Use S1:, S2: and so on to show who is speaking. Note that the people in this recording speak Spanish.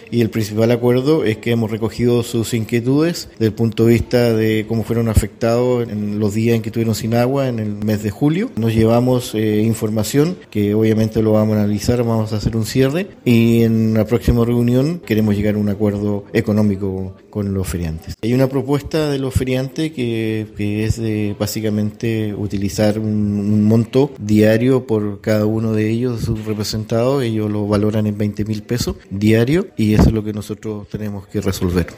S1: y el principal acuerdo es que hemos recogido sus inquietudes desde el punto de vista de cómo fueron afectados en los días en que estuvieron sin agua en el mes de julio. Nos llevamos información que obviamente lo vamos a analizar, vamos a hacer un cierre y en la próxima reunión queremos llegar a un acuerdo económico con los feriantes. Hay una propuesta de los feriantes que es de básicamente utilizar un monto diario por cada uno de ellos, sus representados. Ellos lo valoran en 20.000 pesos diario y eso es lo que nosotros tenemos que resolver.